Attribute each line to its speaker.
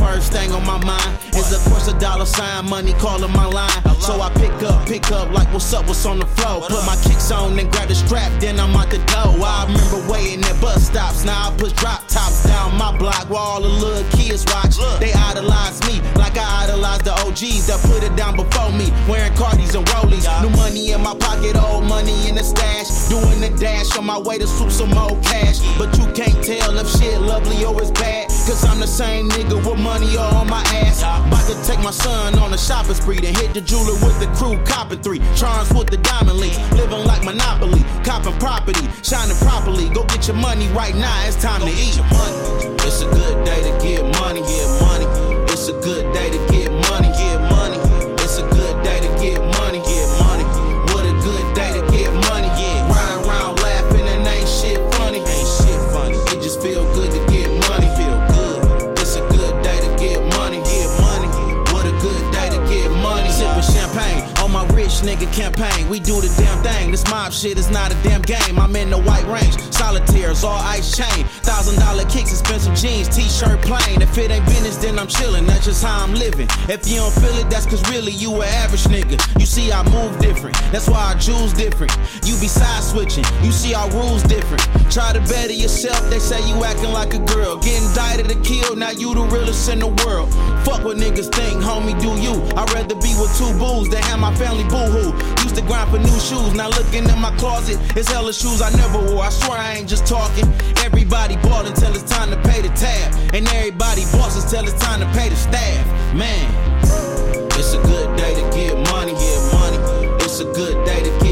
Speaker 1: first thing on my mind is of course a dollar sign, money calling my line. So I pick up like what's up, what's on the floor. Put my kicks on and grab the strap, then I'm out the door. I remember waiting at bus stops, now I push drop tops down my block where all the little kids watch. They idolize me like I idolize the OGs that put it down before me. Wearing Cardis and Rollies, new money in my pocket, old money in the stash. Doing the dash on my way to swoop some more cash. But you can't tell if shit lovely or it's bad, cause I'm the same nigga with money all on my ass. About to take my son on a shopping spree, then hit the jeweler with the crew, copping 3 charms with the diamond links. Living like Monopoly, copping property, shining properly. Go get your money right now, it's time to eat. It's a good day to get money, get money. It's a good day to get money, get money. It's a good day to get money, get money. What a good day to get money, yeah. Riding around laughing and ain't shit funny, ain't shit funny. It just feel good to get money, feel good. It's a good day to get money, get money. What a good day to get money. Sipping champagne on my rich nigga campaign. We do the damn thing. This mob shit is not a damn game. I'm in the white range, solitaires, all ice chain. $1,000 kicks, expensive jeans, t-shirt plain. If it ain't business, then I'm chillin'. That's just how I'm living. If you don't feel it, that's cause really you an average nigga. You see I move different, that's why I choose different. You be side switching, you see our rules different. Try to better yourself, they say you acting like a girl. Getting indicted or killed, now you the realest in the world. Fuck what niggas think, homie, do you. I'd rather be with 2 booze than have my family boo-hoo. Used to grind for new shoes, now looking in my closet, it's hella shoes I never wore. I swear I ain't just talking. Everybody ballin' till it's time to pay the tab, and everybody bosses till it's time to pay the staff. Man, it's a good day to get money, get money. It's a good day to get